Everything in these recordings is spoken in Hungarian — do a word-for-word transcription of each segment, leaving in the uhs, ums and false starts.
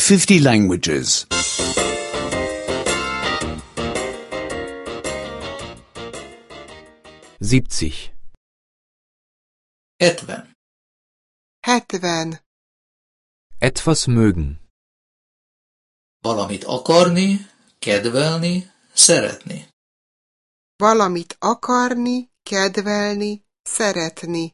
fifty languages. siebzig. hetven. hetven. Etwas mögen. Valamit akarni, kedvelni, szeretni. Valamit akarni, kedvelni, szeretni.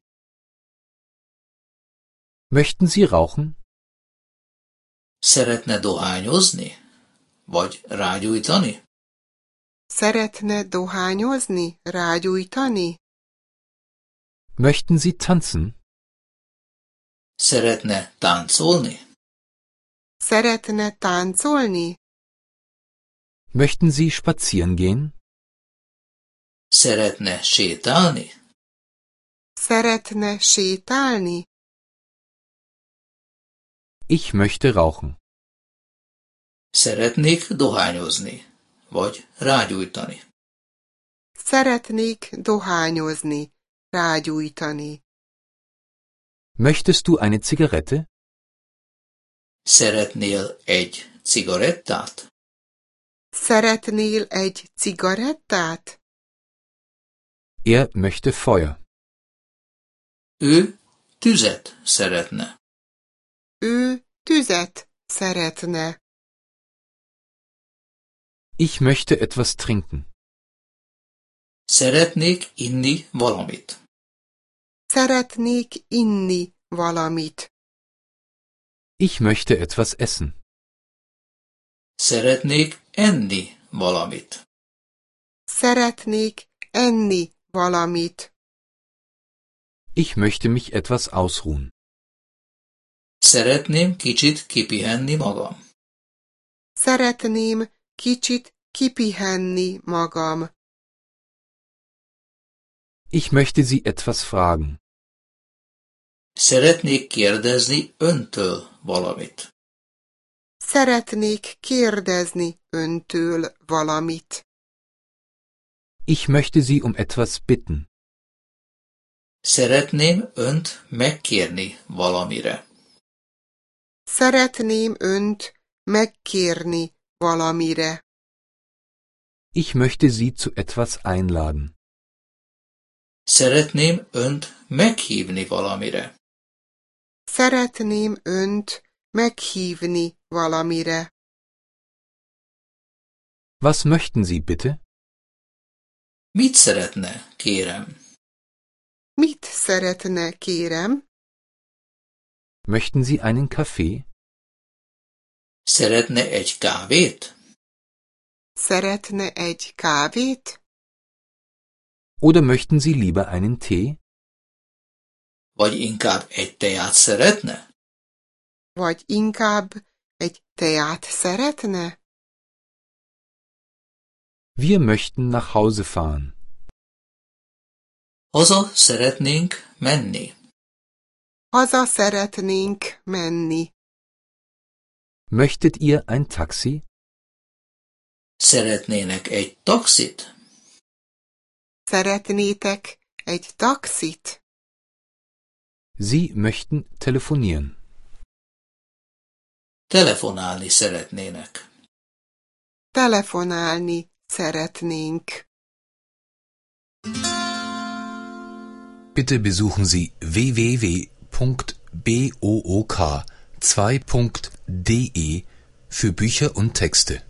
Möchten Sie rauchen? Szeretne dohányozni? Vagy rágyújtani? Szeretne dohányozni, rágyújtani? Möchten Sie tanzen? Szeretne táncolni? Szeretne táncolni? Möchten Sie spazieren gehen? Szeretne sétálni? Szeretne sétálni? Ich möchte rauchen. Szeretnék dohányozni? Vagy rágyújtani? Szeretnék dohányozni, rágyújtani. Möchtest du eine Zigarette? Szeretnél egy cigarettát? Szeretnél egy cigarettát? Er möchte Feuer. Ő tüzet szeretne. Ő tüzet szeretne. Ich möchte etwas trinken. Szeretnék inni valamit. Szeretnék inni valamit. Ich möchte etwas essen. Szeretnék enni valamit. Szeretnék enni valamit. Ich möchte mich etwas ausruhen. Szeretném kicsit kipihenni magam. Szeretném kicsit kipihenni magam. Ich möchte Sie etwas fragen. Szeretnék kérdezni öntől valamit. Szeretnék kérdezni öntől valamit. Ich möchte Sie um etwas bitten. Szeretném önt megkérni valamire. Szeretném önt megkérni valamire. Ich möchte Sie zu etwas einladen. Szeretném önt meghívni valamire. Szeretném önt meghívni valamire. Was möchten Sie bitte? Mit szeretne, kérem? Mit szeretne, kérem? Möchten Sie einen Kaffee? Szeretne egy kávét? Szeretne egy kávét? Oder möchten Sie lieber einen Tee? Vagy inkább egy teát szeretne? Vagy inkább egy teát szeretne? Wir möchten nach Hause fahren. Haza szeretnénk menni. Haza szeretnénk menni. Möchtet ihr ein Taxi? Szeretnének egy taxit? Szeretnétek egy taxit? Sie möchten telefonieren. Telefonálni szeretnének. Telefonálni szeretnénk. Bitte besuchen Sie w w w punkt book zwei punkt de für Bücher und Texte.